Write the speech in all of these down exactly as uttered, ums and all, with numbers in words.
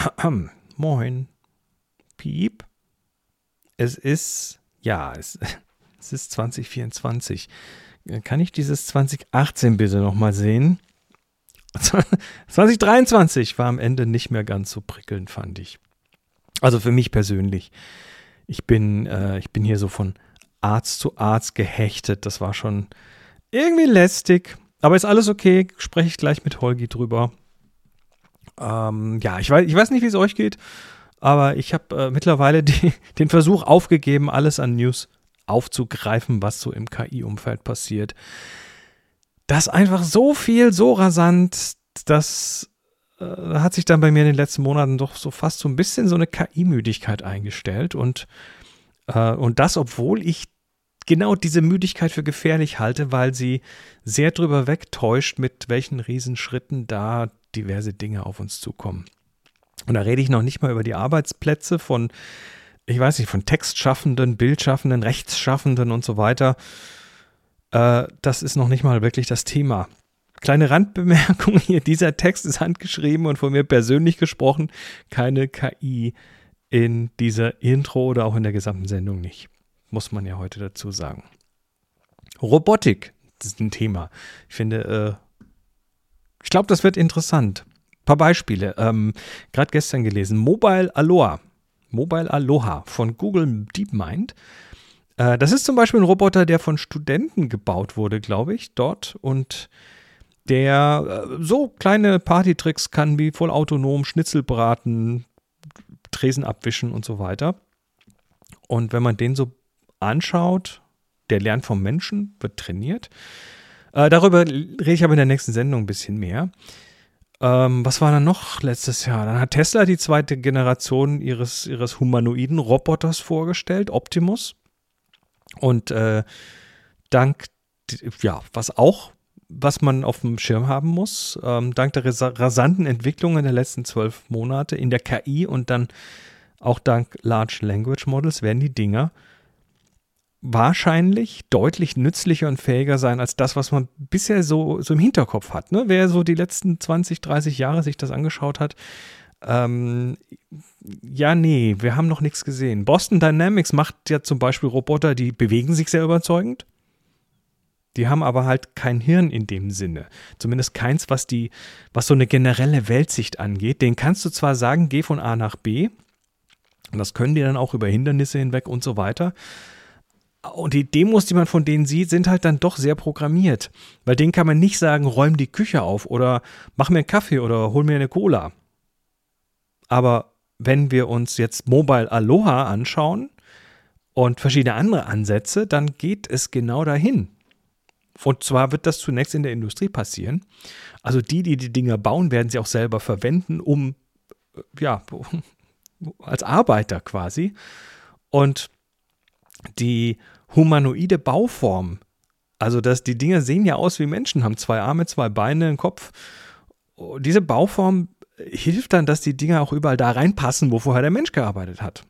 Moin. Piep. Es ist, ja, es, es ist zwanzig vierundzwanzig. Kann ich dieses zwanzig achtzehn bitte nochmal sehen? zwanzig dreiundzwanzig war am Ende nicht mehr ganz so prickelnd, fand ich. Also für mich persönlich. Ich bin, äh, ich bin hier so von Arzt zu Arzt gehechtet. Das war schon irgendwie lästig. Aber ist alles okay. Spreche ich gleich mit Holgi drüber. Ähm, ja, ich weiß, ich weiß nicht, wie es euch geht. Aber ich habe äh, mittlerweile die, den Versuch aufgegeben, alles an News aufzugreifen, was so im K I-Umfeld passiert. Das ist einfach so viel, so rasant, das äh, hat sich dann bei mir in den letzten Monaten doch so fast so ein bisschen so eine K I-Müdigkeit eingestellt. Und, äh, und das, obwohl ich genau diese Müdigkeit für gefährlich halte, weil sie sehr drüber wegtäuscht, mit welchen Riesenschritten da diverse Dinge auf uns zukommen. Und da rede ich noch nicht mal über die Arbeitsplätze von, ich weiß nicht, von Textschaffenden, Bildschaffenden, Rechtsschaffenden und so weiter. Äh, das ist noch nicht mal wirklich das Thema. Kleine Randbemerkung hier, dieser Text ist handgeschrieben und von mir persönlich gesprochen, keine K I in dieser Intro oder auch in der gesamten Sendung nicht. Muss man ja heute dazu sagen. Robotik, das ist ein Thema. Ich finde, äh, ich glaube, das wird interessant. Ein paar Beispiele. Ähm, Gerade gestern gelesen. Mobile Aloha. Mobile Aloha von Google DeepMind. Äh, das ist zum Beispiel ein Roboter, der von Studenten gebaut wurde, glaube ich, dort. Und der äh, so kleine Partytricks kann wie voll autonom Schnitzel braten, Tresen abwischen und so weiter. Und wenn man den so anschaut, der lernt vom Menschen, wird trainiert. Äh, darüber rede ich aber in der nächsten Sendung ein bisschen mehr. Ähm, was war dann noch letztes Jahr? Dann hat Tesla die zweite Generation ihres, ihres humanoiden Roboters vorgestellt, Optimus. Und äh, dank, ja, was auch, was man auf dem Schirm haben muss, ähm, dank der rasanten Entwicklungen der letzten zwölf Monate in der K I und dann auch dank Large Language Models werden die Dinger wahrscheinlich deutlich nützlicher und fähiger sein als das, was man bisher so, so im Hinterkopf hat. Ne? Wer so die letzten zwanzig, dreißig Jahre sich das angeschaut hat, ähm, ja, nee, wir haben noch nichts gesehen. Boston Dynamics macht ja zum Beispiel Roboter, die bewegen sich sehr überzeugend. Die haben aber halt kein Hirn in dem Sinne. Zumindest keins, was die, was so eine generelle Weltsicht angeht. Den kannst du zwar sagen, geh von A nach B. Und das können die dann auch über Hindernisse hinweg und so weiter. Und die Demos, die man von denen sieht, sind halt dann doch sehr programmiert. Weil denen kann man nicht sagen, räum die Küche auf oder mach mir einen Kaffee oder hol mir eine Cola. Aber wenn wir uns jetzt Mobile Aloha anschauen und verschiedene andere Ansätze, dann geht es genau dahin. Und zwar wird das zunächst in der Industrie passieren. Also die, die die Dinger bauen, werden sie auch selber verwenden, um, ja, als Arbeiter quasi. Und die humanoide Bauform, also dass die Dinger sehen ja aus wie Menschen, haben zwei Arme, zwei Beine, einen Kopf. Diese Bauform hilft dann, dass die Dinger auch überall da reinpassen, wo vorher der Mensch gearbeitet hat.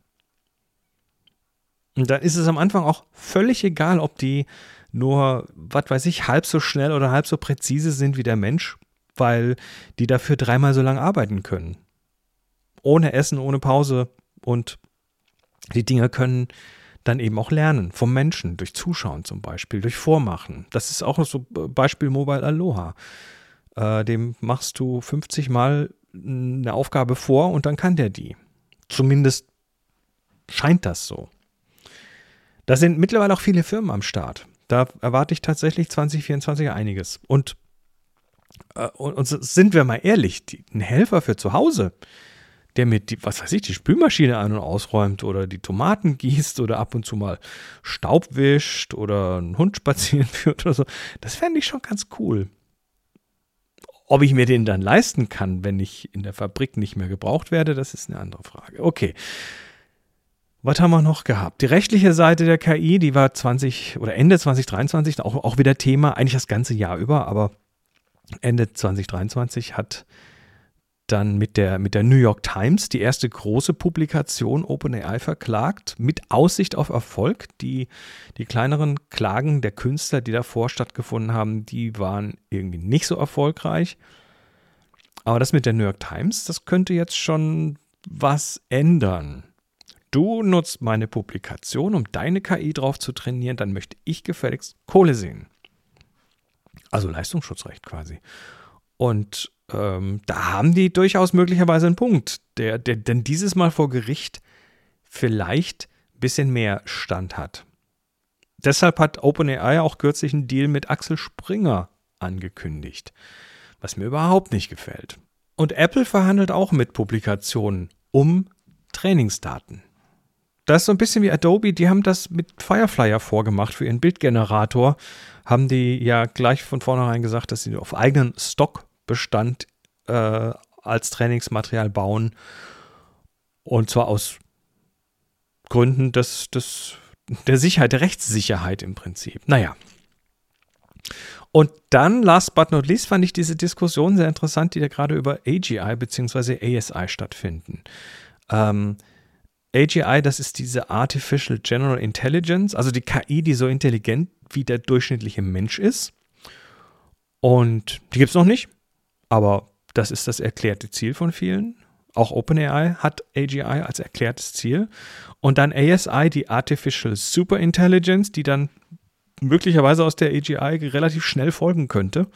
Und dann ist es am Anfang auch völlig egal, ob die nur, was weiß ich, halb so schnell oder halb so präzise sind wie der Mensch, weil die dafür dreimal so lang arbeiten können. Ohne Essen, ohne Pause. Und die Dinger können dann eben auch lernen vom Menschen, durch Zuschauen zum Beispiel, durch Vormachen. Das ist auch so Beispiel Mobile Aloha. Äh, dem machst du fünfzig Mal eine Aufgabe vor und dann kann der die. Zumindest scheint das so. Da sind mittlerweile auch viele Firmen am Start. Da erwarte ich tatsächlich zwanzig vierundzwanzig einiges. Und, äh, und, und sind wir mal ehrlich, die, ein Helfer für zu Hause, der mit, die, was weiß ich, die Spülmaschine ein- und ausräumt oder die Tomaten gießt oder ab und zu mal Staub wischt oder einen Hund spazieren führt oder so, das fände ich schon ganz cool. Ob ich mir den dann leisten kann, wenn ich in der Fabrik nicht mehr gebraucht werde, das ist eine andere Frage. Okay. Was haben wir noch gehabt? Die rechtliche Seite der K I, die war zwanzig oder Ende zwanzig dreiundzwanzig auch, auch wieder Thema, eigentlich das ganze Jahr über, aber Ende zwanzig dreiundzwanzig hat dann mit der, mit der New York Times die erste große Publikation OpenAI verklagt, mit Aussicht auf Erfolg. Die, die kleineren Klagen der Künstler, die davor stattgefunden haben, die waren irgendwie nicht so erfolgreich. Aber das mit der New York Times, das könnte jetzt schon was ändern, du nutzt meine Publikation, um deine K I drauf zu trainieren, dann möchte ich gefälligst Kohle sehen. Also Leistungsschutzrecht quasi. Und ähm, da haben die durchaus möglicherweise einen Punkt, der, der denn dieses Mal vor Gericht vielleicht ein bisschen mehr Stand hat. Deshalb hat OpenAI auch kürzlich einen Deal mit Axel Springer angekündigt, was mir überhaupt nicht gefällt. Und Apple verhandelt auch mit Publikationen um Trainingsdaten. Das ist so ein bisschen wie Adobe, die haben das mit Firefly ja vorgemacht für ihren Bildgenerator. Haben die ja gleich von vornherein gesagt, dass sie auf eigenen Stockbestand äh, als Trainingsmaterial bauen. Und zwar aus Gründen des, des, der Sicherheit, der Rechtssicherheit im Prinzip. Naja. Und dann, last but not least, fand ich diese Diskussion sehr interessant, die da gerade über A G I bzw. A S I stattfinden. Ähm, A G I, das ist diese Artificial General Intelligence, also die K I, die so intelligent wie der durchschnittliche Mensch ist. Und die gibt es noch nicht, aber das ist das erklärte Ziel von vielen. Auch OpenAI hat A G I als erklärtes Ziel. Und dann A S I, die Artificial Superintelligence, die dann möglicherweise aus der A G I relativ schnell folgen könnte.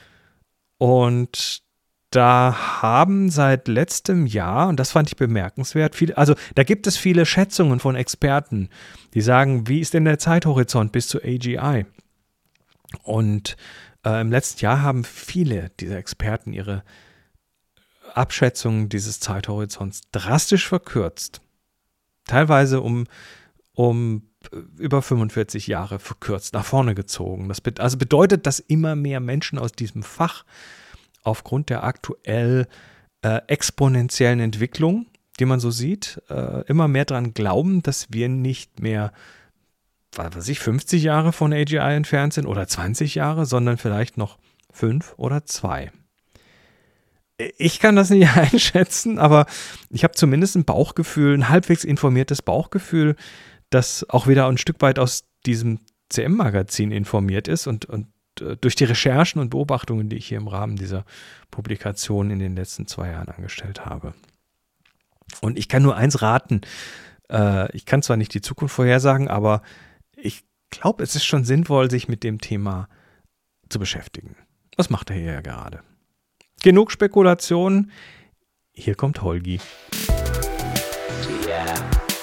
Und da haben seit letztem Jahr, und das fand ich bemerkenswert, viele, also da gibt es viele Schätzungen von Experten, die sagen, wie ist denn der Zeithorizont bis zu A G I? Und äh, im letzten Jahr haben viele dieser Experten ihre Abschätzungen dieses Zeithorizonts drastisch verkürzt. Teilweise um, um über fünfundvierzig Jahre verkürzt, nach vorne gezogen. Das be- also bedeutet, dass immer mehr Menschen aus diesem Fach aufgrund der aktuell äh, exponentiellen Entwicklung, die man so sieht, äh, immer mehr daran glauben, dass wir nicht mehr, was weiß ich, fünfzig Jahre von A G I entfernt sind oder zwanzig Jahre, sondern vielleicht noch fünf oder zwei. Ich kann das nicht einschätzen, aber ich habe zumindest ein Bauchgefühl, ein halbwegs informiertes Bauchgefühl, das auch wieder ein Stück weit aus diesem C M-Magazin informiert ist und, und durch die Recherchen und Beobachtungen, die ich hier im Rahmen dieser Publikation in den letzten zwei Jahren angestellt habe. Und ich kann nur eins raten, äh, ich kann zwar nicht die Zukunft vorhersagen, aber ich glaube, es ist schon sinnvoll, sich mit dem Thema zu beschäftigen. Was macht er hier ja gerade? Genug Spekulation, hier kommt Holgi. Yeah.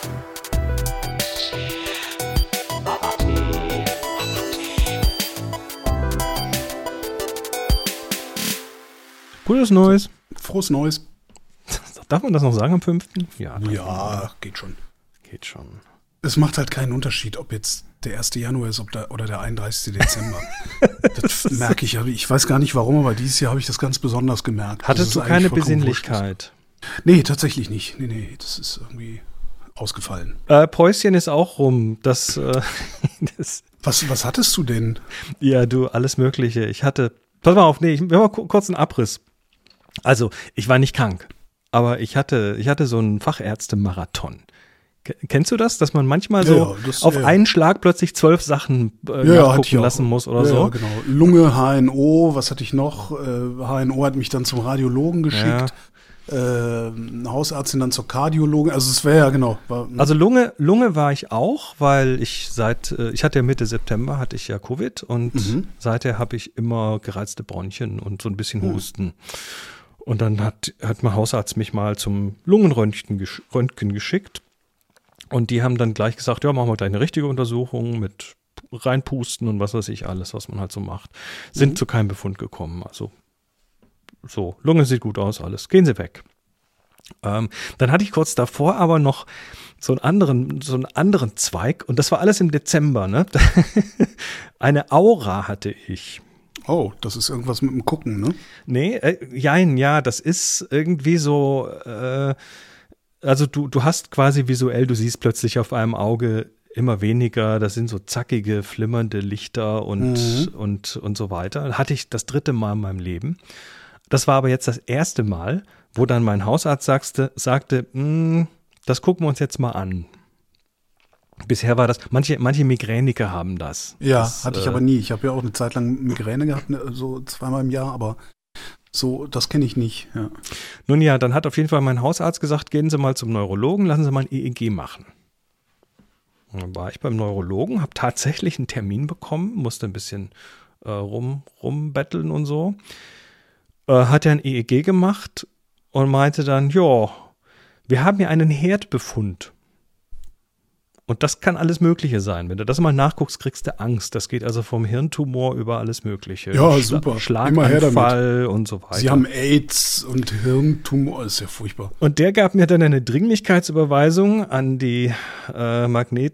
Gutes Neues. Frohes Neues. Darf man das noch sagen am fünften? Ja, ja, geht schon. Geht schon. Es macht halt keinen Unterschied, ob jetzt der erste Januar ist ob da, oder der einunddreißigste Dezember. Das merke ich. Ich weiß gar nicht warum, aber dieses Jahr habe ich das ganz besonders gemerkt. Hattest du keine Besinnlichkeit? Nee, tatsächlich nicht. Nee, nee, das ist irgendwie ausgefallen. Äh, Päuschen ist auch rum. Das, äh, das was, was hattest du denn? Ja, du, alles Mögliche. Ich hatte, pass mal auf, nee, ich will mal kurz einen Abriss. Also, ich war nicht krank, aber ich hatte, ich hatte so einen Fachärzte-Marathon. Kennst du das, dass man manchmal so ja, das, auf ja. einen Schlag plötzlich zwölf Sachen äh, ja, nachgucken lassen muss oder ja, so? Ja, genau. Lunge, H N O, was hatte ich noch? Äh, H N O hat mich dann zum Radiologen geschickt. Ja. Äh, eine Hausärztin dann zur Kardiologin. Also es wäre ja genau. War, also Lunge, Lunge war ich auch, weil ich seit, äh, ich hatte ja Mitte September hatte ich ja Covid und mhm. seither habe ich immer gereizte Bronchien und so ein bisschen Husten. Mhm. Und dann hat, hat mein Hausarzt mich mal zum Lungenröntgen gesch- Röntgen geschickt. Und die haben dann gleich gesagt, ja, machen wir gleich eine richtige Untersuchung mit reinpusten und was weiß ich, alles, was man halt so macht. Sind mhm. zu keinem Befund gekommen. Also so, Lunge sieht gut aus, alles. Gehen Sie weg. Ähm, dann hatte ich kurz davor aber noch so einen anderen, so einen anderen Zweig und das war alles im Dezember, ne? Eine Aura hatte ich. Oh, das ist irgendwas mit dem Gucken, ne? Nee, äh, jein, ja, das ist irgendwie so, äh, also du, du hast quasi visuell, du siehst plötzlich auf einem Auge immer weniger, das sind so zackige, flimmernde Lichter und, mhm. und, und so weiter. Hatte ich das dritte Mal in meinem Leben. Das war aber jetzt das erste Mal, wo dann mein Hausarzt sagte, sagte, das gucken wir uns jetzt mal an. Bisher war das, manche, manche Migräniker haben das. Ja, das, hatte ich äh, aber nie. Ich habe ja auch eine Zeit lang Migräne gehabt, so zweimal im Jahr, aber So, das kenne ich nicht, ja. Nun ja, dann hat auf jeden Fall mein Hausarzt gesagt, gehen Sie mal zum Neurologen, lassen Sie mal ein E E G machen. Und dann war ich beim Neurologen, habe tatsächlich einen Termin bekommen, musste ein bisschen äh, rum, rumbetteln und so. Äh, hat er ein E E G gemacht und meinte dann, ja, wir haben hier einen Herdbefund. Und das kann alles Mögliche sein. Wenn du das mal nachguckst, kriegst du Angst. Das geht also vom Hirntumor über alles Mögliche. Ja, Schla- super. Schlaganfall und so weiter. Sie haben AIDS und Hirntumor, das ist ja furchtbar. Und der gab mir dann eine Dringlichkeitsüberweisung an die äh,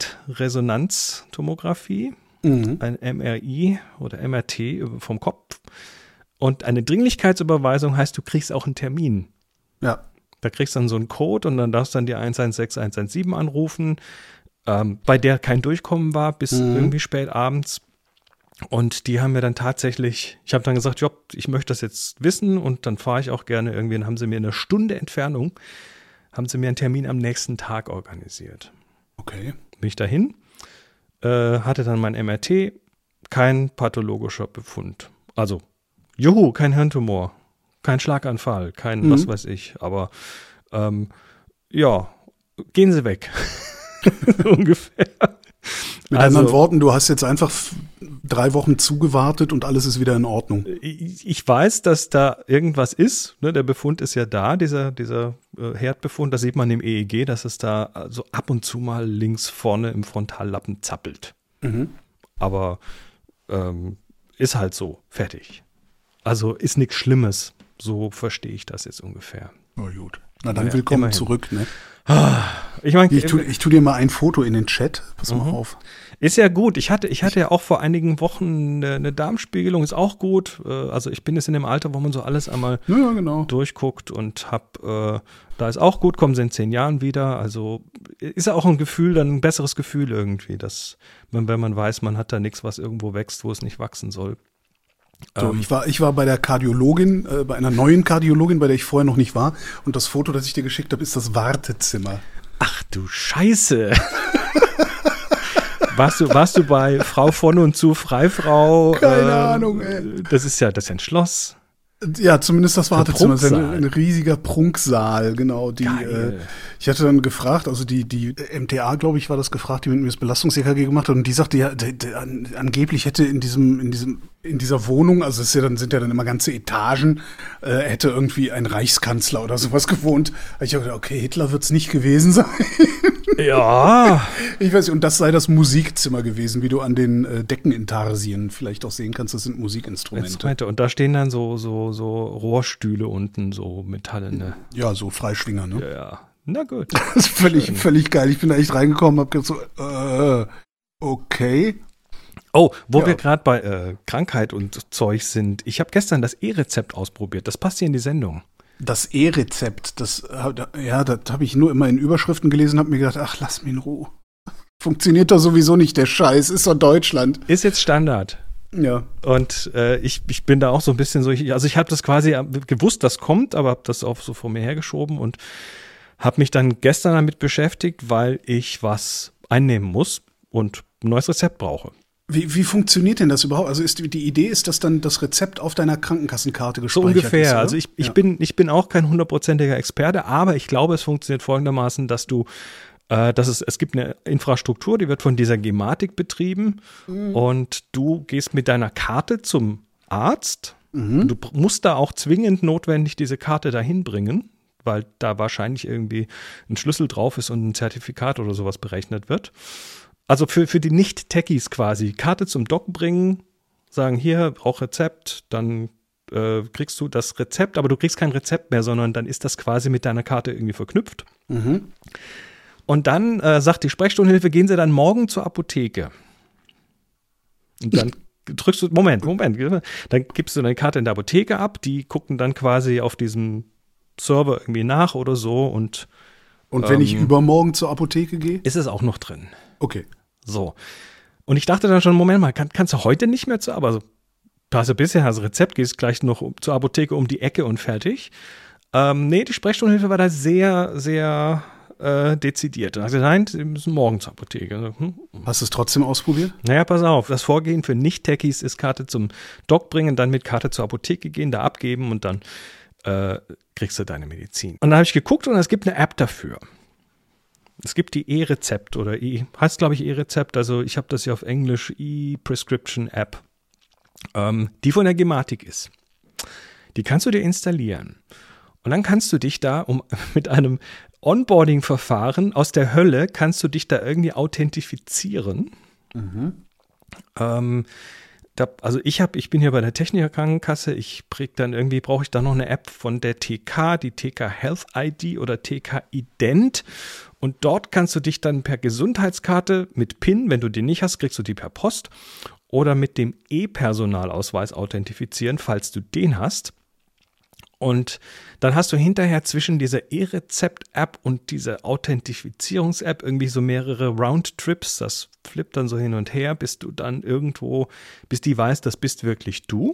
Magnetresonanztomographie, Mhm. ein M R I oder M R T vom Kopf. Und eine Dringlichkeitsüberweisung heißt, du kriegst auch einen Termin. Ja. Da kriegst du dann so einen Code und dann darfst du dann die eins eins sechs eins eins sieben anrufen, ähm, bei der kein Durchkommen war bis Mhm. irgendwie spät abends. Und die haben mir dann tatsächlich, ich habe dann gesagt, Job, ich möchte das jetzt wissen und dann fahre ich auch gerne irgendwie. Dann haben sie mir in einer Stunde Entfernung, haben sie mir einen Termin am nächsten Tag organisiert. Okay. Bin ich dahin, äh, hatte dann mein M R T, kein pathologischer Befund. Also, juhu, kein Hirntumor, kein Schlaganfall, kein Mhm. was weiß ich. Aber ähm, ja, gehen Sie weg. Ungefähr. Mit Also- anderen Worten, du hast jetzt einfach f- drei Wochen zugewartet und alles ist wieder in Ordnung. Ich, ich weiß, dass da irgendwas ist. Ne? Der Befund ist ja da, dieser, dieser äh, Herdbefund. Das sieht man im E E G, dass es da so also ab und zu mal links vorne im Frontallappen zappelt. Mhm. Aber ähm, ist halt so, fertig. Also ist nichts Schlimmes. So verstehe ich das jetzt ungefähr. Oh, gut. Na dann Ja, willkommen immerhin. zurück, ne? Ich meine, Ich tu, ich tu dir mal ein Foto in den Chat. Pass mal Mhm. auf. ist ja gut. Ich hatte, ich hatte ja auch vor einigen Wochen eine, eine Darmspiegelung, ist auch gut. Äh, Also ich bin jetzt in dem Alter, wo man so alles einmal Ja, ja, genau. durchguckt und hab, äh, da ist auch gut, kommen sie in zehn Jahren wieder. Also ist ja auch ein Gefühl, dann ein besseres Gefühl irgendwie, dass man, wenn man weiß, man hat da nichts, was irgendwo wächst, wo es nicht wachsen soll. So, Ähm, ich war, ich war bei der Kardiologin, äh, bei einer neuen Kardiologin, bei der ich vorher noch nicht war. Und das Foto, das ich dir geschickt habe, ist das Wartezimmer. Ach du Scheiße. warst, du, warst du bei Frau von und zu Freifrau? Keine äh, Ahnung, ey. Das ist ja, das ist ja ein Schloss. Ja, zumindest das Wartezimmer. Das ist ein, Prunksaal. ein riesiger Prunksaal, genau. Die, äh, Geil. ich hatte dann gefragt, also die, die M T A, glaube ich, war das gefragt, die mit mir das Belastungs-E K G gemacht hat. Und die sagte, ja, d- d- an, angeblich hätte in diesem, in diesem, in dieser Wohnung, also es ist ja dann, sind ja dann immer ganze Etagen, äh, hätte irgendwie ein Reichskanzler oder sowas gewohnt. Da ich habe gedacht, okay, Hitler wird's nicht gewesen sein. Ja. Ich weiß nicht, und das sei das Musikzimmer gewesen, wie du an den äh, Deckenintarsien vielleicht auch sehen kannst, das sind Musikinstrumente. Instrumente. Und da stehen dann so, so, so Rohrstühle unten, so metallene. Ja, so Freischwinger, ne? Ja, ja. Na gut. Das ist völlig, völlig geil. Ich bin da echt reingekommen, hab gedacht so, äh, okay. Oh, wo Ja. wir gerade bei äh, Krankheit und Zeug sind. Ich habe gestern das E-Rezept ausprobiert. Das passt hier in die Sendung. Das E-Rezept, das, hab- ja, das habe ich nur immer in Überschriften gelesen, habe mir gedacht, ach, lass mich in Ruhe. Funktioniert doch sowieso nicht, der Scheiß, ist doch Deutschland. Ist jetzt Standard. Ja. Und äh, ich, ich bin da auch so ein bisschen so, ich, also ich habe das quasi gewusst, das kommt, aber habe das auch so vor mir hergeschoben und habe mich dann gestern damit beschäftigt, weil ich was einnehmen muss und ein neues Rezept brauche. Wie, wie funktioniert denn das überhaupt? Also ist die, die Idee ist, dass dann das Rezept auf deiner Krankenkassenkarte So gespeichert ungefähr. ist, oder? Also ich, ich, Ja. bin, ich bin auch kein hundertprozentiger Experte, aber ich glaube, es funktioniert folgendermaßen, dass du, äh, dass es, es gibt eine Infrastruktur, die wird von dieser Gematik betrieben Mhm. und du gehst mit deiner Karte zum Arzt. Mhm. Du br- musst da auch zwingend notwendig diese Karte dahin bringen, weil da wahrscheinlich irgendwie ein Schlüssel drauf ist und ein Zertifikat oder sowas berechnet wird. Also für, für die Nicht-Techies quasi, Karte zum Doc bringen, sagen, hier, auch Rezept, dann äh, kriegst du das Rezept, aber du kriegst kein Rezept mehr, sondern dann ist das quasi mit deiner Karte irgendwie verknüpft. Mhm. Und dann äh, sagt die Sprechstundenhilfe, gehen Sie dann morgen zur Apotheke. Und dann drückst du, Moment, Moment, dann gibst du deine Karte in der Apotheke ab, die gucken dann quasi auf diesem Server irgendwie nach oder so und Und wenn ich Ähm. übermorgen zur Apotheke gehe? ist es auch noch drin. Okay. So. Und ich dachte dann schon, Moment mal, kann, kannst du heute nicht mehr zur Apotheke? Also, du hast ja bisher das Rezept, gehst gleich noch um, zur Apotheke um die Ecke und fertig. Ähm, nee, die Sprechstundenhilfe war da sehr, sehr äh, dezidiert. Dann hat er gesagt, nein, Sie müssen morgen zur Apotheke. Hm. Hast du es trotzdem ausprobiert? Naja, pass auf, das Vorgehen für Nicht-Techies ist Karte zum Doc bringen, dann mit Karte zur Apotheke gehen, da abgeben und dann äh, kriegst du deine Medizin. Und dann habe ich geguckt und es gibt eine App dafür. Es gibt die E-Rezept oder E, heißt glaube ich E-Rezept, also ich habe das ja auf Englisch, E-Prescription-App, ähm, die von der Gematik ist. Die kannst du dir installieren. Und dann kannst du dich da um, mit einem Onboarding-Verfahren aus der Hölle, kannst du dich da irgendwie authentifizieren. Mhm. Ähm, da, also ich habe, ich bin hier bei der Techniker Krankenkasse, ich krieg dann irgendwie, brauche ich da noch eine App von der T K, die T K Health I D oder T K Ident. Und dort kannst du dich dann per Gesundheitskarte mit PIN, wenn du die nicht hast, kriegst du die per Post oder mit dem E-Personalausweis authentifizieren, falls du den hast. Und dann hast du hinterher zwischen dieser E-Rezept-App und dieser Authentifizierungs-App irgendwie so mehrere Roundtrips. Das flippt dann so hin und her, bis du dann irgendwo, bis die weiß, das bist wirklich du.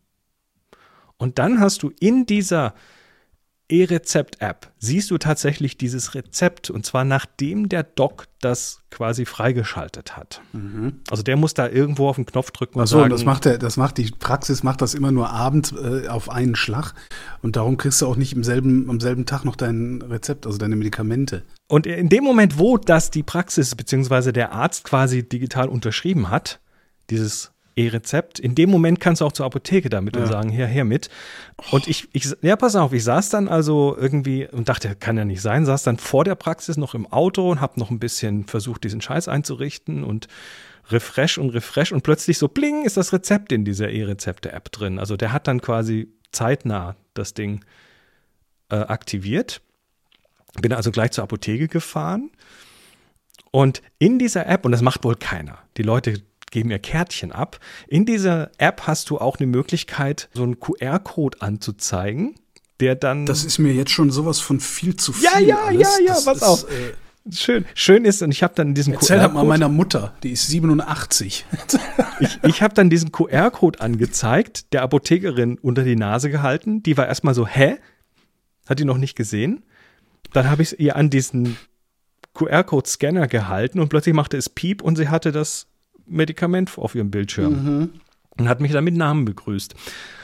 Und dann hast du in dieser E-Rezept-App, siehst du tatsächlich dieses Rezept und zwar nachdem der Doc das quasi freigeschaltet hat. Mhm. Also der muss da irgendwo auf den Knopf drücken und Ach so, sagen. das macht der, das macht die Praxis macht das immer nur abends äh, auf einen Schlag und darum kriegst du auch nicht im selben, am selben Tag noch dein Rezept, also deine Medikamente. Und in dem Moment, wo das die Praxis bzw. der Arzt quasi digital unterschrieben hat, dieses E-Rezept. In dem Moment kannst du auch zur Apotheke damit ja. und sagen, her, her mit. Und ich, ich, ja, pass auf, ich saß dann also irgendwie und dachte, kann ja nicht sein, saß dann vor der Praxis noch im Auto und habe noch ein bisschen versucht, diesen Scheiß einzurichten und refresh und refresh und plötzlich so, bling, ist das Rezept in dieser E-Rezepte-App drin. Also der hat dann quasi zeitnah das Ding äh, aktiviert. Bin also gleich zur Apotheke gefahren und in dieser App, und das macht wohl keiner, die Leute geben ihr Kärtchen ab. In dieser App hast du auch eine Möglichkeit, so einen Q R-Code anzuzeigen, der dann. Das ist mir jetzt schon sowas von viel zu viel. Ja, ja, alles. ja, ja, das pass ist, auf. Äh, schön, schön ist, und ich habe dann diesen Erzähl Q R-Code. Erzähl mal meiner Mutter, die ist siebenundachtzig. ich ich habe dann diesen Q R-Code angezeigt, der Apothekerin unter die Nase gehalten. Die war erstmal so, hä? Hat die noch nicht gesehen? Dann habe ich es ihr an diesen Q R-Code-Scanner gehalten und plötzlich machte es Piep und sie hatte das Medikament auf ihrem Bildschirm mhm. und hat mich dann mit Namen begrüßt.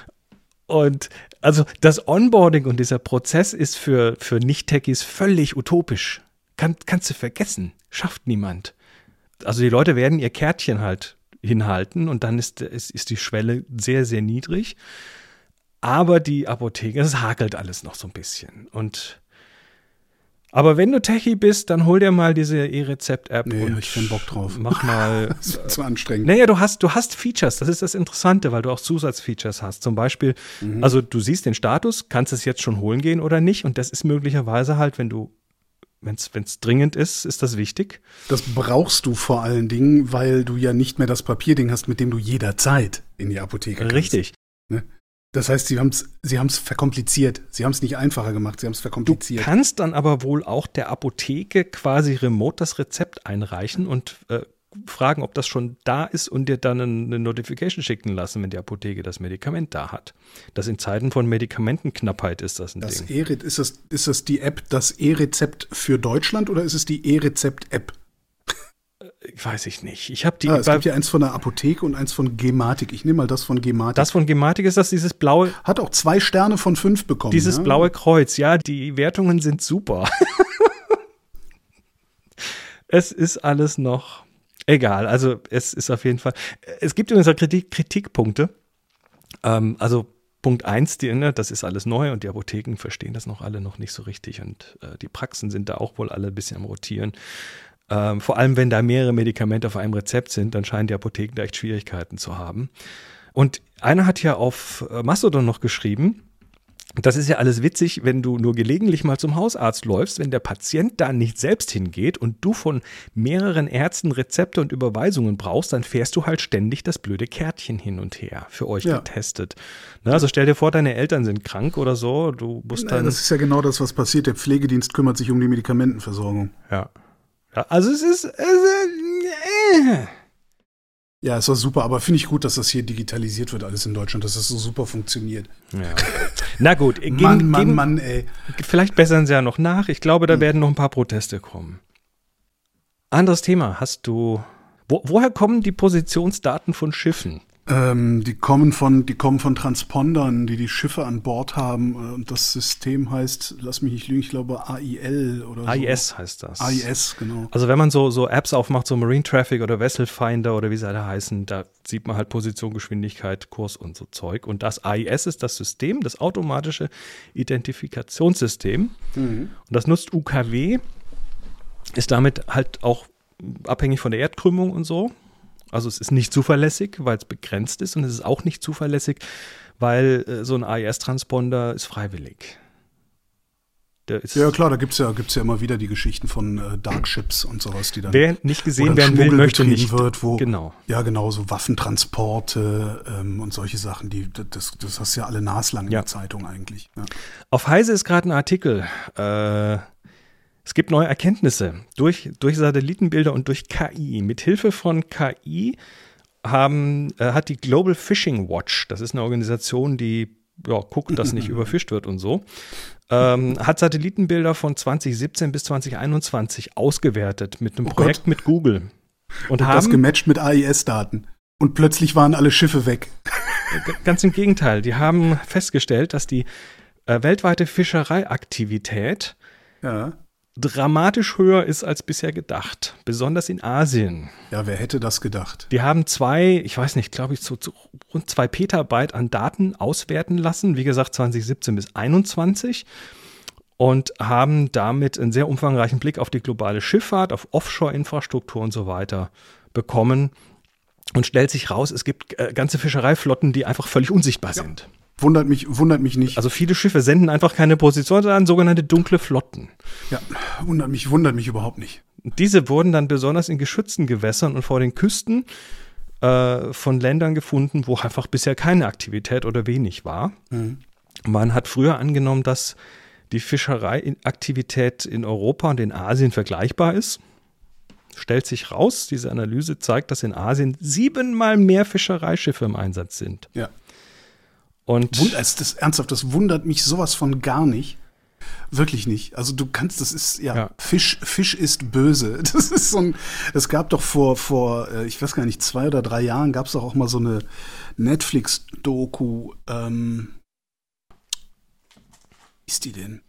Und also das Onboarding und dieser Prozess ist für, für Nicht-Techies völlig utopisch. Kann, kannst du vergessen. Schafft niemand. Also die Leute werden ihr Kärtchen halt hinhalten und dann ist, ist, ist die Schwelle sehr, sehr niedrig. Aber die Apotheke, es hakelt alles noch so ein bisschen. Und aber wenn du Techie bist, dann hol dir mal diese E-Rezept-App nee, und ich keinen Bock drauf. Mach mal. Das ist zu anstrengend. Naja, du hast, du hast Features, das ist das Interessante, weil du auch Zusatzfeatures hast. Zum Beispiel, mhm. also du siehst den Status, kannst es jetzt schon holen gehen oder nicht. Und das ist möglicherweise halt, wenn du, wenn es dringend ist, ist das wichtig. Das brauchst du vor allen Dingen, weil du ja nicht mehr das Papierding hast, mit dem du jederzeit in die Apotheke kannst. Richtig. Ne? Das heißt, sie haben es sie haben's verkompliziert. Sie haben es nicht einfacher gemacht, sie haben es verkompliziert. Du kannst dann aber wohl auch der Apotheke quasi remote das Rezept einreichen und äh, fragen, ob das schon da ist und dir dann eine Notification schicken lassen, wenn die Apotheke das Medikament da hat. Das in Zeiten von Medikamentenknappheit ist das ein das Ding. E-Re- ist, das, ist das die App, das E-Rezept für Deutschland oder ist es die E-Rezept-App? Weiß ich nicht. Ich habe die. Ah, es gibt ja eins von der Apotheke und eins von Gematik. Ich nehme mal das von Gematik. Das von Gematik ist das dieses blaue. Hat auch zwei Sterne von fünf bekommen. Dieses ja? blaue Kreuz. Ja, die Wertungen sind super. Es ist alles noch egal. Also es ist auf jeden Fall. Es gibt übrigens auch Kritik, Kritikpunkte. Ähm, also Punkt eins, die, ne, das ist alles neu und die Apotheken verstehen das noch alle noch nicht so richtig und äh, die Praxen sind da auch wohl alle ein bisschen am Rotieren. Ähm, vor allem, wenn da mehrere Medikamente auf einem Rezept sind, dann scheinen die Apotheken da echt Schwierigkeiten zu haben. Und einer hat ja auf Mastodon noch geschrieben, das ist ja alles witzig, wenn du nur gelegentlich mal zum Hausarzt läufst, wenn der Patient da nicht selbst hingeht und du von mehreren Ärzten Rezepte und Überweisungen brauchst, dann fährst du halt ständig das blöde Kärtchen hin und her, für euch ja. getestet. Na, also stell dir vor, deine Eltern sind krank oder so, du musst dann… Das ist ja genau das, was passiert. Der Pflegedienst kümmert sich um die Medikamentenversorgung. Ja. ja also es ist… Es ist äh, Ja, ist doch super, aber finde ich gut, dass das hier digitalisiert wird, alles in Deutschland, dass das so super funktioniert. Ja. Na gut, geben, Mann, Mann, geben, Mann, ey. Vielleicht bessern sie ja noch nach. Ich glaube, da Hm. werden noch ein paar Proteste kommen. Anderes Thema. Hast du. Wo, woher kommen die Positionsdaten von Schiffen? Ähm, die kommen von, die kommen von Transpondern, die die Schiffe an Bord haben. Und das System heißt, lass mich nicht lügen, ich glaube A I L oder so. A I S heißt das. A I S, genau. Also wenn man so, so Apps aufmacht, so Marine Traffic oder Vessel Finder oder wie sie alle heißen, da sieht man halt Position, Geschwindigkeit, Kurs und so Zeug. Und das A I S ist das System, das automatische Identifikationssystem. Mhm. Und das nutzt U K W, ist damit halt auch abhängig von der Erdkrümmung und so. Also es ist nicht zuverlässig, weil es begrenzt ist, und es ist auch nicht zuverlässig, weil äh, so ein A I S-Transponder ist freiwillig. Der ist ja klar, da gibt es ja, gibt's ja immer wieder die Geschichten von äh, Dark Ships und sowas, die dann, wer nicht gesehen werden will, möchte nicht. Wird, wo, genau. Ja, genau, so Waffentransporte ähm, und solche Sachen, die, das, das hast du ja alle naslang in ja. der Zeitung eigentlich. Ja. Auf Heise ist gerade ein Artikel, äh, es gibt neue Erkenntnisse durch, durch Satellitenbilder und durch K I. Mithilfe von K I haben, äh, hat die Global Fishing Watch, das ist eine Organisation, die ja, guckt, dass nicht überfischt wird und so, ähm, hat Satellitenbilder von zwanzig siebzehn bis zwanzig einundzwanzig ausgewertet mit einem oh Projekt Gott. mit Google. Und, und haben das gematcht mit A I S-Daten. Und plötzlich waren alle Schiffe weg. Ganz im Gegenteil. Die haben festgestellt, dass die äh, weltweite Fischereiaktivität ja. dramatisch höher ist als bisher gedacht, besonders in Asien. Ja, wer hätte das gedacht? Die haben zwei, ich weiß nicht, glaube ich, so, so rund zwei Petabyte an Daten auswerten lassen, wie gesagt zwanzig siebzehn bis einundzwanzig, und haben damit einen sehr umfangreichen Blick auf die globale Schifffahrt, auf Offshore-Infrastruktur und so weiter bekommen. Und stellt sich raus, es gibt äh, ganze Fischereiflotten, die einfach völlig unsichtbar ja. sind. Wundert mich, wundert mich nicht. Also viele Schiffe senden einfach keine Position, sondern sogenannte dunkle Flotten. Ja, wundert mich, wundert mich überhaupt nicht. Diese wurden dann besonders in geschützten Gewässern und vor den Küsten äh, von Ländern gefunden, wo einfach bisher keine Aktivität oder wenig war. Mhm. Man hat früher angenommen, dass die Fischereiaktivität in Europa und in Asien vergleichbar ist. Stellt sich raus, diese Analyse zeigt, dass in Asien siebenmal mehr Fischereischiffe im Einsatz sind. Ja. Und Wund, das, das, ernsthaft, das wundert mich sowas von gar nicht. Wirklich nicht. Also du kannst, das ist, ja, ja. Fisch, Fisch ist böse. Das ist so ein, es gab doch vor, vor, ich weiß gar nicht, zwei oder drei Jahren gab es doch auch mal so eine Netflix-Doku, ähm, wie ist die denn?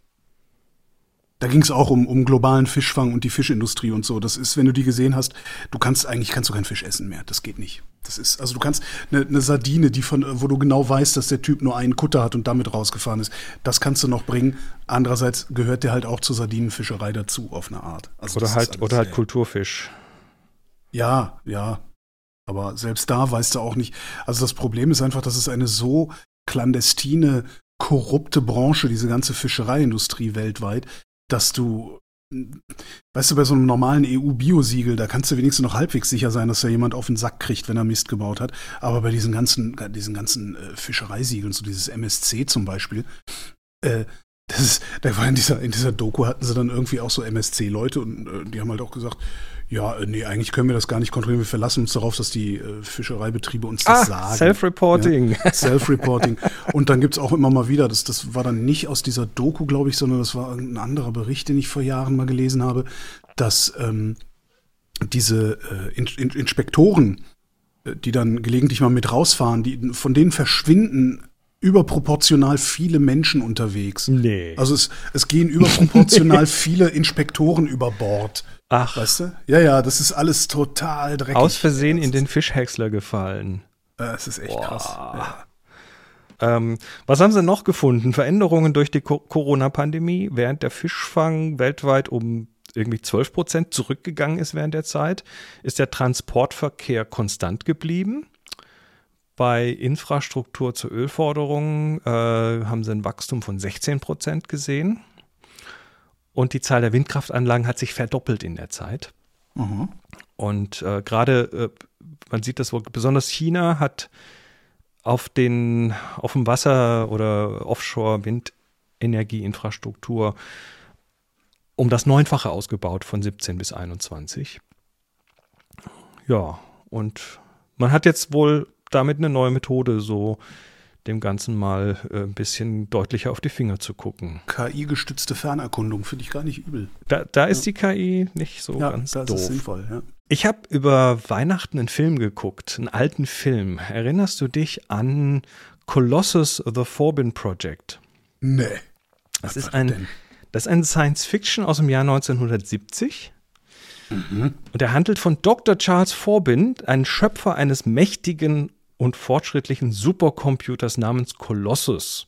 Da ging es auch um, um globalen Fischfang und die Fischindustrie und so. Das ist, wenn du die gesehen hast, du kannst eigentlich kannst du keinen Fisch essen mehr. Das geht nicht. Das ist, also du kannst eine, eine Sardine, die von, wo du genau weißt, dass der Typ nur einen Kutter hat und damit rausgefahren ist, das kannst du noch bringen. Andererseits gehört der halt auch zur Sardinenfischerei dazu auf eine Art. Also oder halt, oder halt Kulturfisch. Ja, ja. Aber selbst da weißt du auch nicht. Also das Problem ist einfach, dass es eine so clandestine, korrupte Branche, diese ganze Fischereiindustrie weltweit, dass du, weißt du, bei so einem normalen E U-Biosiegel, da kannst du wenigstens noch halbwegs sicher sein, dass da jemand auf den Sack kriegt, wenn er Mist gebaut hat. Aber bei diesen ganzen, diesen ganzen äh, Fischereisiegeln, so dieses M S C zum Beispiel, äh, das ist, da war in dieser, in dieser Doku hatten sie dann irgendwie auch so M S C-Leute und äh, die haben halt auch gesagt, ja, äh, nee, eigentlich können wir das gar nicht kontrollieren. Wir verlassen uns darauf, dass die äh, Fischereibetriebe uns das ah, sagen. Self-Reporting. Ja, Self-Reporting. Und dann gibt's auch immer mal wieder, das, das war dann nicht aus dieser Doku, glaube ich, sondern das war ein anderer Bericht, den ich vor Jahren mal gelesen habe, dass ähm, diese äh, in, in, Inspektoren, äh, die dann gelegentlich mal mit rausfahren, die, von denen verschwinden überproportional viele Menschen unterwegs. Nee. Also es, es gehen überproportional viele Inspektoren über Bord. Ach. Weißt du? Ja, ja, das ist alles total dreckig. Aus Versehen in den Fischhäcksler gefallen. Das ist echt Boah. krass. Ja. Ähm, was haben sie noch gefunden? Veränderungen durch die Co- Corona-Pandemie, während der Fischfang weltweit um irgendwie zwölf Prozent zurückgegangen ist während der Zeit, ist der Transportverkehr konstant geblieben. Bei Infrastruktur zur Ölförderung äh, haben sie ein Wachstum von sechzehn Prozent gesehen. Und die Zahl der Windkraftanlagen hat sich verdoppelt in der Zeit. Mhm. Und äh, gerade, äh, man sieht das wohl, besonders China hat auf, den, auf dem Wasser- oder Offshore-Windenergieinfrastruktur um das Neunfache ausgebaut von siebzehn bis einundzwanzig. Ja, und man hat jetzt wohl damit eine neue Methode, so dem Ganzen mal äh, ein bisschen deutlicher auf die Finger zu gucken. K I-gestützte Fernerkundung finde ich gar nicht übel. Da, da ist ja. die K I nicht so ja, ganz das doof. Ist sinnvoll, ja. Ich habe über Weihnachten einen Film geguckt, einen alten Film. Erinnerst du dich an Colossus The Forbin Project? Nee. Das ist ein, das ist ein Science-Fiction aus dem Jahr neunzehnhundertsiebzig. Mhm. Und er handelt von Doktor Charles Forbin, einem Schöpfer eines mächtigen und fortschrittlichen Supercomputers namens Colossus.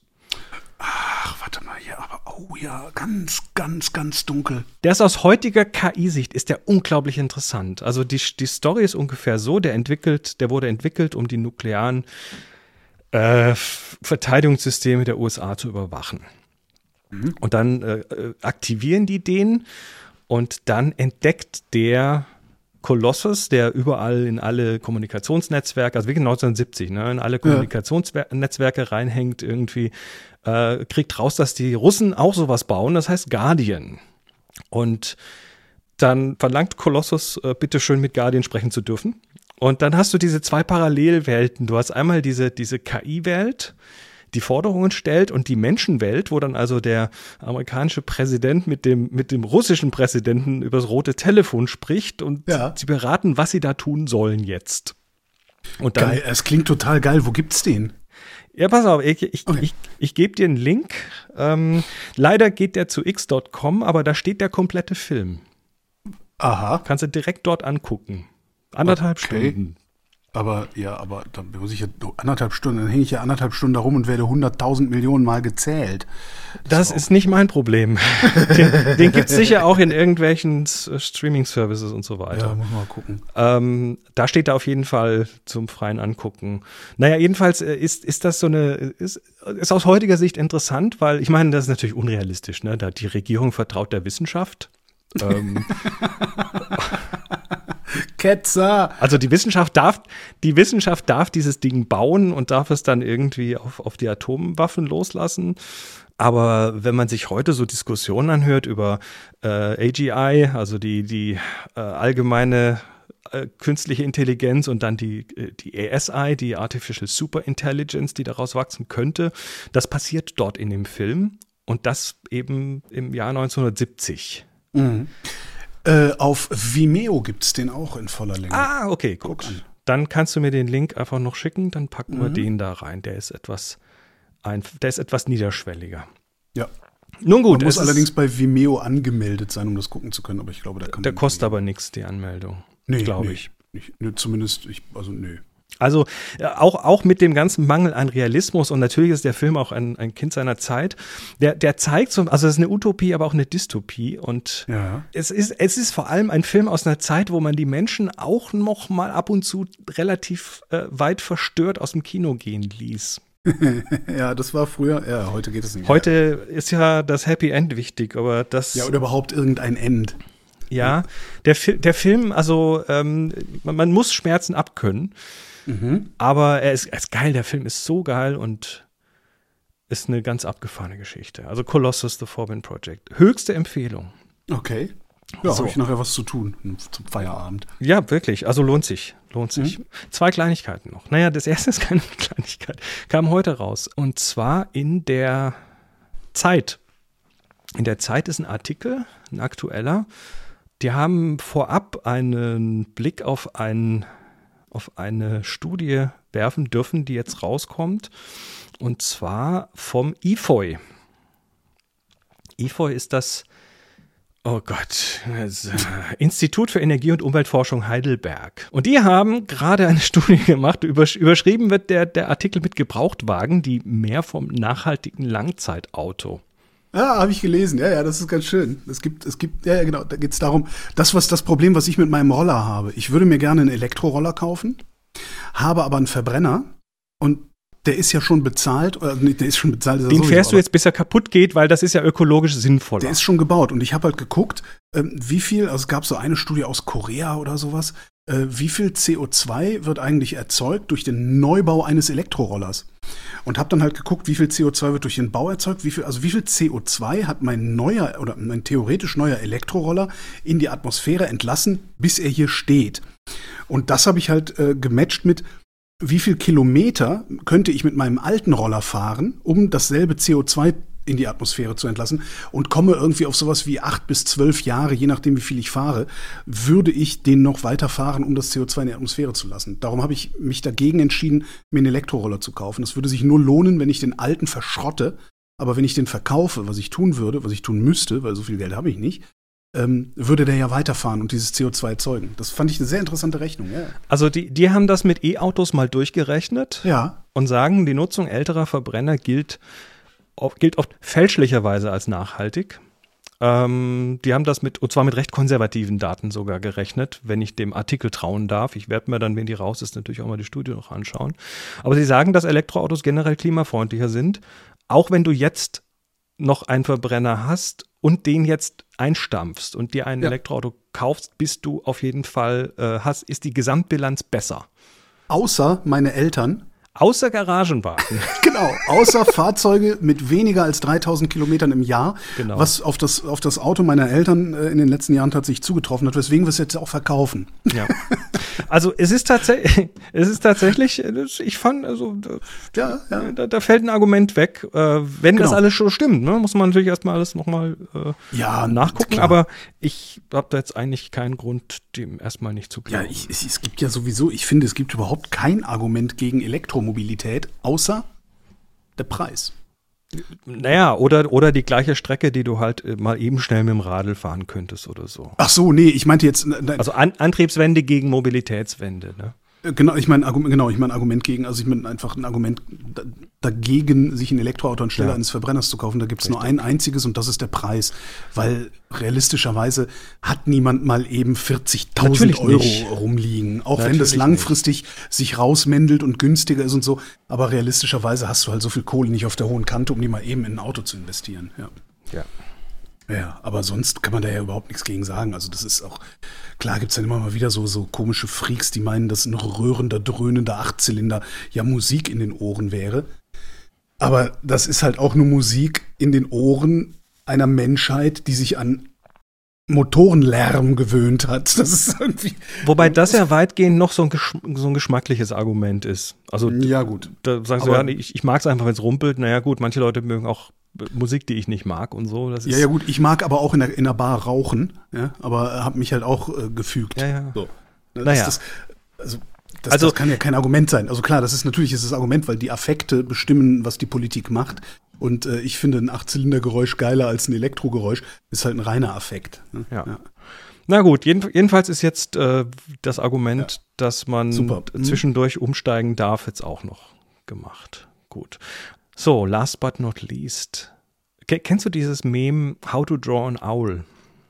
Ach, warte mal, ja, aber oh ja, ganz, ganz, ganz dunkel. Der ist aus heutiger K I-Sicht, ist der unglaublich interessant. Also die, die Story ist ungefähr so, der entwickelt, der wurde entwickelt, um die nuklearen äh, Verteidigungssysteme der U S A zu überwachen. Mhm. Und dann äh, aktivieren die den und dann entdeckt der Colossus, der überall in alle Kommunikationsnetzwerke, also wirklich neunzehnhundertsiebzig, ne, in alle Kommunikationsnetzwerke reinhängt irgendwie, äh, kriegt raus, dass die Russen auch sowas bauen, das heißt Guardian. Und dann verlangt Colossus, äh, bitteschön mit Guardian sprechen zu dürfen. Und dann hast du diese zwei Parallelwelten. Du hast einmal diese, diese K I-Welt, die Forderungen stellt, und die Menschenwelt, wo dann also der amerikanische Präsident mit dem, mit dem russischen Präsidenten übers rote Telefon spricht und ja. sie beraten, was sie da tun sollen jetzt. Und dann, geil, es klingt total geil. Wo gibt's den? Ja, pass auf, ich, ich, okay. ich, ich gebe dir einen Link. Ähm, leider geht der zu x Punkt com, aber da steht der komplette Film. Aha. Kannst du direkt dort angucken. Anderthalb okay. Stunden. Aber, ja, aber da muss ich ja anderthalb Stunden, dann hänge ich ja anderthalb Stunden da rum und werde hunderttausend Millionen Mal gezählt. Das, das ist nicht mein Problem. Den, den gibt es sicher auch in irgendwelchen Streaming-Services und so weiter. Ja, muss man mal gucken. Ähm, da steht da auf jeden Fall zum freien Angucken. Naja, jedenfalls ist, ist das so eine, ist, ist aus heutiger Sicht interessant, weil ich meine, das ist natürlich unrealistisch, ne? Da die Regierung vertraut der Wissenschaft. ähm, Ketzer! Also die Wissenschaft darf, die Wissenschaft darf dieses Ding bauen und darf es dann irgendwie auf, auf die Atomwaffen loslassen. Aber wenn man sich heute so Diskussionen anhört über äh, A G I, also die, die äh, allgemeine äh, künstliche Intelligenz, und dann die, die A S I, die Artificial Superintelligence, die daraus wachsen könnte, das passiert dort in dem Film, und das eben im Jahr neunzehnhundertsiebzig. Mhm. Äh, auf Vimeo gibt es den auch in voller Länge. Ah, okay, gut. Guck an. Dann kannst du mir den Link einfach noch schicken, dann packen Mhm. wir den da rein. Der ist etwas, ein, der ist etwas niederschwelliger. Ja. Nun gut. Man muss es allerdings ist, bei Vimeo angemeldet sein, um das gucken zu können, aber ich glaube, da kann der man kostet aber nichts, die Anmeldung. nee, glaube nee, ich. Nicht, nee, zumindest, ich, also nö. Also äh, auch, auch mit dem ganzen Mangel an Realismus, und natürlich ist der Film auch ein, ein Kind seiner Zeit, der, der zeigt so, also es ist eine Utopie, aber auch eine Dystopie, und Ja. es ist, es ist vor allem ein Film aus einer Zeit, wo man die Menschen auch noch mal ab und zu relativ äh, weit verstört aus dem Kino gehen ließ. Ja, das war früher, ja, heute geht es nicht Heute mehr. Ist ja das Happy End wichtig, aber das... Ja, oder überhaupt irgendein End. Ja, der, Fi- der Film, also ähm, man, man muss Schmerzen abkönnen, Mhm. aber er ist, er ist geil, der Film ist so geil und ist eine ganz abgefahrene Geschichte. Also Colossus, The Forbin Project. Höchste Empfehlung. Okay. Ja, So. habe ich nachher was zu tun zum Feierabend. Ja, wirklich. Also lohnt sich. Lohnt sich. Mhm. Zwei Kleinigkeiten noch. Naja, das erste ist keine Kleinigkeit. Kam heute raus. Und zwar in der Zeit. In der Zeit ist ein Artikel, ein aktueller. Die haben vorab einen Blick auf, ein, auf eine Studie werfen dürfen, die jetzt rauskommt. Und zwar vom I F O I. I F O I ist das Oh Gott, das äh, Institut für Energie- und Umweltforschung Heidelberg. Und die haben gerade eine Studie gemacht, übersch- überschrieben wird der, der Artikel mit Gebrauchtwagen, die mehr vom nachhaltigen Langzeitauto. Ja, habe ich gelesen. Ja, ja, das ist ganz schön. Es gibt, es gibt, ja, ja genau, da geht es darum, das, was das Problem, was ich mit meinem Roller habe. Ich würde mir gerne einen Elektroroller kaufen, habe aber einen Verbrenner, und der ist ja schon bezahlt, oder nee, der ist schon bezahlt. Ist Den sowieso, fährst du jetzt, bis er kaputt geht, weil das ist ja ökologisch sinnvoller. Der ist schon gebaut, und ich habe halt geguckt, ähm, wie viel, also es gab so eine Studie aus Korea oder sowas, äh, wie viel C O zwei wird eigentlich erzeugt durch den Neubau eines Elektrorollers. Und habe dann halt geguckt, wie viel C O zwei wird durch den Bau erzeugt, wie viel, also wie viel C O zwei hat mein neuer oder mein theoretisch neuer Elektroroller in die Atmosphäre entlassen, bis er hier steht. Und das habe ich halt äh, gematcht mit, wie viel Kilometer könnte ich mit meinem alten Roller fahren, um dasselbe C O zwei in die Atmosphäre zu entlassen, und komme irgendwie auf sowas wie acht bis zwölf Jahre, je nachdem wie viel ich fahre, würde ich den noch weiterfahren, um das C O zwei in die Atmosphäre zu lassen. Darum habe ich mich dagegen entschieden, mir einen Elektroroller zu kaufen. Das würde sich nur lohnen, wenn ich den alten verschrotte, aber wenn ich den verkaufe, was ich tun würde, was ich tun müsste, weil so viel Geld habe ich nicht, ähm, würde der ja weiterfahren und dieses C O zwei erzeugen. Das fand ich eine sehr interessante Rechnung. Ja. Also die, die haben das mit E-Autos mal durchgerechnet Ja. und sagen, die Nutzung älterer Verbrenner gilt gilt oft fälschlicherweise als nachhaltig. Ähm, die haben das mit, und zwar mit recht konservativen Daten sogar gerechnet, wenn ich dem Artikel trauen darf. Ich werde mir dann, wenn die raus ist, natürlich auch mal die Studie noch anschauen. Aber sie sagen, dass Elektroautos generell klimafreundlicher sind, auch wenn du jetzt noch einen Verbrenner hast und den jetzt einstampfst und dir ein ja. Elektroauto kaufst, bist du auf jeden Fall, äh, hast, ist die Gesamtbilanz besser. Außer meine Eltern. Außer Garagenwagen. Genau, außer Fahrzeuge mit weniger als dreitausend Kilometern im Jahr, genau. was auf das, auf das Auto meiner Eltern äh, in den letzten Jahren tatsächlich zugetroffen hat, weswegen wir es jetzt auch verkaufen. Ja. Also es ist tatsächlich, es ist tatsächlich, ich fand, also ja, ja. Da, da fällt ein Argument weg, äh, wenn genau. das alles schon stimmt, ne? Muss man natürlich erstmal alles nochmal äh, ja, nachgucken, klar. Aber ich habe da jetzt eigentlich keinen Grund, dem erstmal nicht zu glauben. Ja, ich, es, es gibt ja sowieso, ich finde, es gibt überhaupt kein Argument gegen Elektromobilität, außer der Preis. Naja, oder, oder die gleiche Strecke, die du halt mal eben schnell mit dem Radl fahren könntest oder so. Ach so, nee, ich meinte jetzt. Ne, also An- Antriebswende gegen Mobilitätswende, ne? Genau, ich meine genau, ich mein Argument gegen, also ich meine einfach ein Argument da, dagegen, sich ein Elektroauto anstelle ja. eines Verbrenners zu kaufen. Da gibt es nur ein einziges und das ist der Preis. Weil realistischerweise hat niemand mal eben vierzigtausend Euro nicht. rumliegen. Auch Natürlich wenn das langfristig nicht. sich rausmändelt und günstiger ist und so. Aber realistischerweise hast du halt so viel Kohle nicht auf der hohen Kante, um die mal eben in ein Auto zu investieren. Ja. Ja. Ja, aber sonst kann man da ja überhaupt nichts gegen sagen. Also das ist auch, klar gibt es dann immer mal wieder so, so komische Freaks, die meinen, dass ein röhrender, dröhnender Achtzylinder ja Musik in den Ohren wäre. Aber das ist halt auch nur Musik in den Ohren einer Menschheit, die sich an Motorenlärm gewöhnt hat. Das ist irgendwie. Wobei das ja weitgehend noch so ein, Geschm- so ein geschmackliches Argument ist. Also ja, gut. Da sagst du, ja, ich, ich mag es einfach, wenn es rumpelt. Naja, gut, manche Leute mögen auch Musik, die ich nicht mag und so. Das ist ja, ja, gut, ich mag aber auch in der, in der Bar rauchen, ja, aber habe mich halt auch äh, gefügt. Ja, ja. So. Das, naja. das, also, das, also, das kann ja kein Argument sein. Also klar, das ist natürlich ist das Argument, weil die Affekte bestimmen, was die Politik macht. Und äh, ich finde ein Achtzylindergeräusch geiler als ein Elektrogeräusch. Ist halt ein reiner Affekt. Ne? Ja. Ja. Na gut, jeden, jedenfalls ist jetzt äh, das Argument, ja. dass man Super. zwischendurch umsteigen darf, jetzt auch noch gemacht. Gut. So, last but not least. K- kennst du dieses Meme How to Draw an Owl?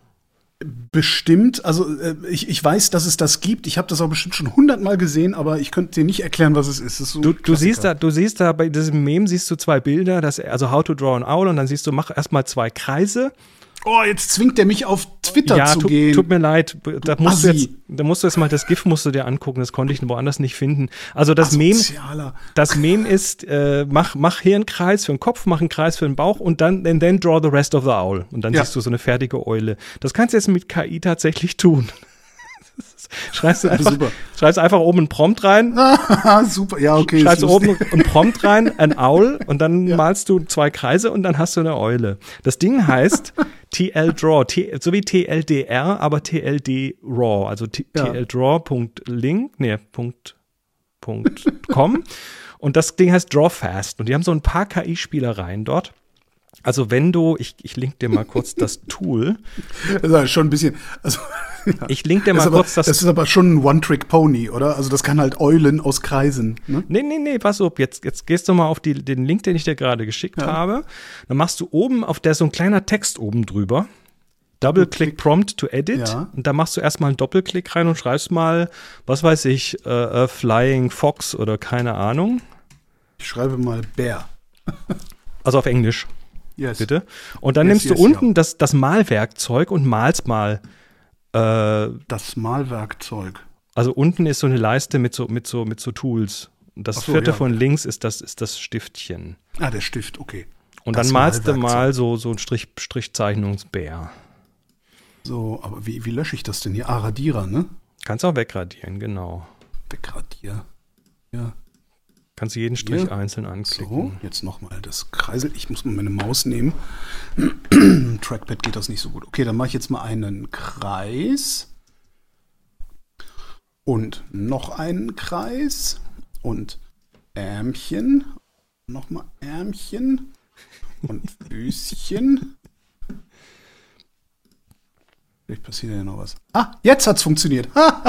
Bestimmt, also äh, ich, ich weiß, dass es das gibt. Ich habe das auch bestimmt schon hundertmal gesehen, aber ich könnte dir nicht erklären, was es ist. Es ist so du, du, siehst da, du siehst da bei diesem Meme siehst du zwei Bilder, das, also How to Draw an Owl, und dann siehst du, mach erstmal zwei Kreise. Oh, jetzt zwingt er mich auf Twitter ja, zu tu, gehen. Tut mir leid, da musst, du jetzt, da musst du jetzt mal das GIF musst du dir angucken, das konnte ich woanders nicht finden. Also das Meme, das Meme ist, äh, mach, mach hier einen Kreis für den Kopf, mach einen Kreis für den Bauch und dann and then draw the rest of the owl. Und dann ja. siehst du so eine fertige Eule. Das kannst du jetzt mit K I tatsächlich tun. Schreibst du einfach, schreibst einfach oben einen Prompt rein. Super, ja, okay. Schreibst oben einen Prompt rein, ein Owl, und dann ja. malst du zwei Kreise und dann hast du eine Eule. Das Ding heißt T L Draw, T, so wie T L D R, aber T L D Raw, also t- ja. tldraw.link, nee, Punkt, Punkt com. Und das Ding heißt Draw Fast. Und die haben so ein paar K I-Spielereien dort. Also wenn du, ich, ich link dir mal kurz das Tool. Das ist schon ein bisschen, also ja. Ich link dir mal das kurz aber, das. Das ist aber schon ein One-Trick-Pony, oder? Also das kann halt Eulen aus Kreisen. Ne? Nee, nee, nee, pass auf, jetzt, jetzt gehst du mal auf die, den Link, den ich dir gerade geschickt ja. habe. Dann machst du oben, auf der so ein kleiner Text oben drüber. Double-Click Prompt to Edit. Ja. Und da machst du erstmal einen Doppelklick rein und schreibst mal, was weiß ich, äh, Flying Fox oder keine Ahnung. Ich schreibe mal Bär. Also auf Englisch. Yes. Bitte. Und dann yes, nimmst du yes, unten ja. das, das Malwerkzeug und malst mal. Äh, das Malwerkzeug. Also unten ist so eine Leiste mit so, mit so, mit so Tools. Und das so, vierte ja. von links ist das, ist das Stiftchen. Ah, der Stift, okay. Und das dann malst du mal so, so ein Strich, Strichzeichnungsbär. So, aber wie, wie lösche ich das denn hier? Ah, Radierer, ne? Kannst auch wegradieren, genau. Wegradieren. Ja. Kannst du jeden Strich Hier. einzeln anklicken. So, jetzt nochmal das Kreisel. Ich muss mal meine Maus nehmen. Trackpad geht das nicht so gut. Okay, dann mache ich jetzt mal einen Kreis. Und noch einen Kreis. Und Ärmchen. Nochmal Ärmchen. Und Füßchen. Vielleicht passiert ja noch was. Ah, jetzt hat's funktioniert.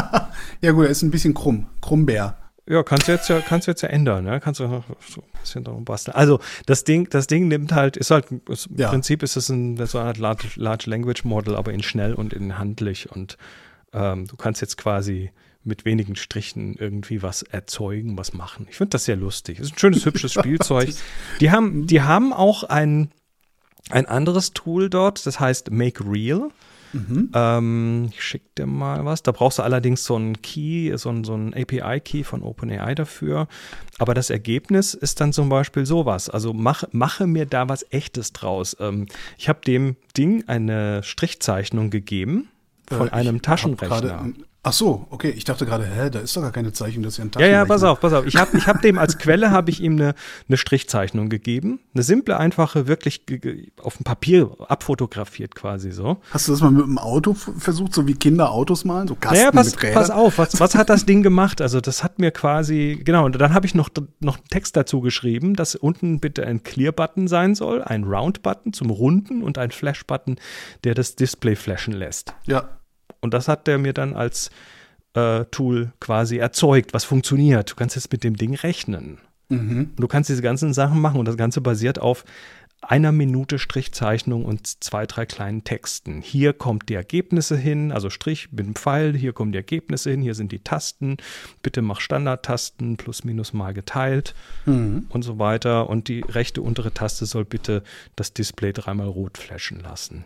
Ja gut, er ist ein bisschen krumm. Krummbär. Ja, kannst du jetzt ja, kannst du jetzt ja ändern, ne? Kannst du noch so ein bisschen darum basteln. Also das Ding, das Ding nimmt halt, ist halt, ist, Ja. im Prinzip ist es ein, so eine Art Large, Large Language Model, aber in schnell und in handlich. Und ähm, du kannst jetzt quasi mit wenigen Strichen irgendwie was erzeugen, was machen. Ich finde das sehr lustig. Ist ein schönes, hübsches Spielzeug. Die haben, die haben auch ein, ein anderes Tool dort, das heißt Make Real. Mhm. Ähm, ich schicke dir mal was. Da brauchst du allerdings so einen Key, so einen, so einen A P I-Key von OpenAI dafür. Aber das Ergebnis ist dann zum Beispiel sowas. Also mach, mache mir da was Echtes draus. Ähm, ich habe dem Ding eine Strichzeichnung gegeben von Äh, einem ich hab Taschenrechner. gerade- Ach so, okay. Ich dachte gerade, hä, da ist doch gar keine Zeichnung, das ist ja ein Ja, ja, Taschenrechner. pass auf, pass auf. Ich habe ich hab dem als Quelle habe ich ihm eine, eine Strichzeichnung gegeben. Eine simple, einfache, wirklich ge- ge- auf dem Papier abfotografiert quasi so. Hast du das mal mit dem Auto f- versucht, so wie Kinder Autos malen? So Kasten Naja, pass, mit Rädern? pass auf, was, was hat das Ding gemacht? Also das hat mir quasi, genau, und dann habe ich noch, noch einen Text dazu geschrieben, dass unten bitte ein Clear-Button sein soll, ein Round-Button zum Runden und ein Flash-Button, der das Display flashen lässt. Ja. Und das hat der mir dann als äh, Tool quasi erzeugt, was funktioniert. Du kannst jetzt mit dem Ding rechnen. Mhm. Du kannst diese ganzen Sachen machen und das Ganze basiert auf einer Minute Strichzeichnung und zwei, drei kleinen Texten. Hier kommt die Ergebnisse hin, also Strich mit dem Pfeil, hier kommen die Ergebnisse hin, hier sind die Tasten, bitte mach Standardtasten, plus minus mal geteilt Mhm. und so weiter. Und die rechte untere Taste soll bitte das Display dreimal rot flashen lassen.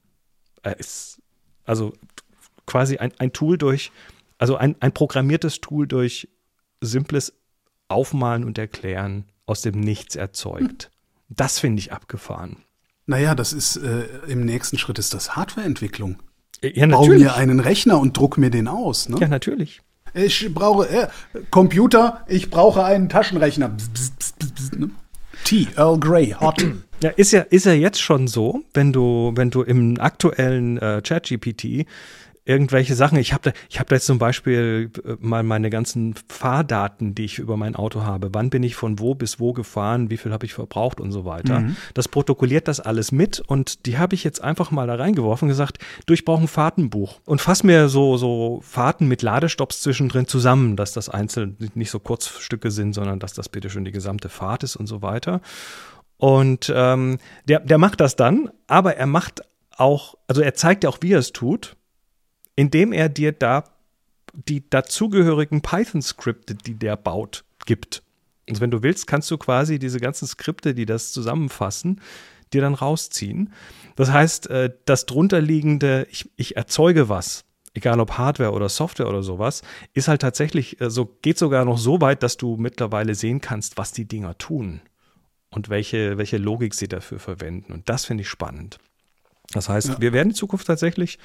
Äh, ist also quasi ein, ein Tool durch, also ein, ein programmiertes Tool durch simples Aufmalen und Erklären aus dem Nichts erzeugt. Das finde ich abgefahren. Naja, das ist, äh, im nächsten Schritt ist das Hardwareentwicklung. Ja, Bau natürlich. mir einen Rechner und druck mir den aus. Ne? Ja, natürlich. Ich brauche, äh, Computer, ich brauche einen Taschenrechner. Bzz, bzz, bzz, bzz, bzz, ne? Tea, Earl Grey, hot. Ja, ist ja, ist ja jetzt schon so, wenn du, wenn du im aktuellen äh, ChatGPT irgendwelche Sachen, ich habe da, ich habe da jetzt zum Beispiel äh, mal meine ganzen Fahrdaten, die ich über mein Auto habe, wann bin ich von wo bis wo gefahren, wie viel habe ich verbraucht und so weiter. Mhm. Das protokolliert das alles mit und die habe ich jetzt einfach mal da reingeworfen und gesagt, du, ich brauche ein Fahrtenbuch und fass mir so, so Fahrten mit Ladestopps zwischendrin zusammen, dass das einzeln nicht so Kurzstücke sind, sondern dass das bitte schon die gesamte Fahrt ist und so weiter. Und ähm, der, der macht das dann, aber er macht auch, also er zeigt ja auch, wie er es tut, indem er dir da die dazugehörigen Python-Skripte, die der baut, gibt. Also wenn du willst, kannst du quasi diese ganzen Skripte, die das zusammenfassen, dir dann rausziehen. Das heißt, das drunterliegende, ich, ich erzeuge was, egal ob Hardware oder Software oder sowas, ist halt tatsächlich, so geht sogar noch so weit, dass du mittlerweile sehen kannst, was die Dinger tun und welche, welche Logik sie dafür verwenden. Und das finde ich spannend. Das heißt, Ja. wir werden in Zukunft tatsächlich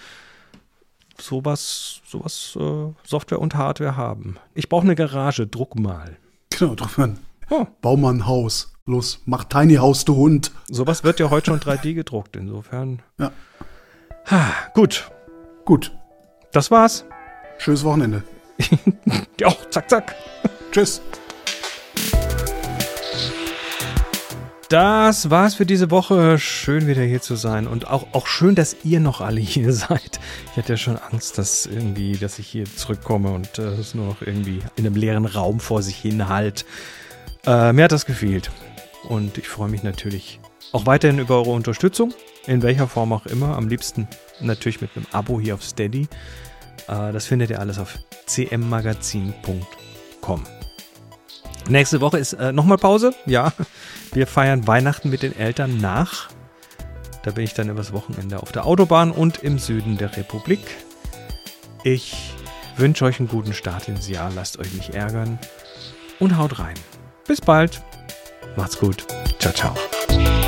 sowas, sowas äh, Software und Hardware haben. Ich brauche eine Garage, druck mal. Genau, druck mal. Oh, Bau mal ein Haus. Los, mach Tiny House, du Hund. sowas wird ja heute schon drei D gedruckt, insofern. Ja. Ha, gut, Gut, das war's. schönes Wochenende. Ja, zack, zack. Tschüss. Das war's für diese Woche. Schön wieder hier zu sein und auch, auch schön, dass ihr noch alle hier seid. Ich hatte ja schon Angst, dass irgendwie, dass ich hier zurückkomme und äh, es nur noch irgendwie in einem leeren Raum vor sich hin halt. Äh, mir hat das gefehlt. Und ich freue mich natürlich auch weiterhin über eure Unterstützung, in welcher Form auch immer. Am liebsten natürlich mit einem Abo hier auf Steady. Äh, das findet ihr alles auf c m magazin punkt com. Nächste Woche ist äh, nochmal Pause. Ja, wir feiern Weihnachten mit den Eltern nach. Da bin ich dann übers Wochenende auf der Autobahn und im Süden der Republik. Ich wünsche euch einen guten Start ins Jahr. Lasst euch nicht ärgern und haut rein. Bis bald. Macht's gut. Ciao, ciao.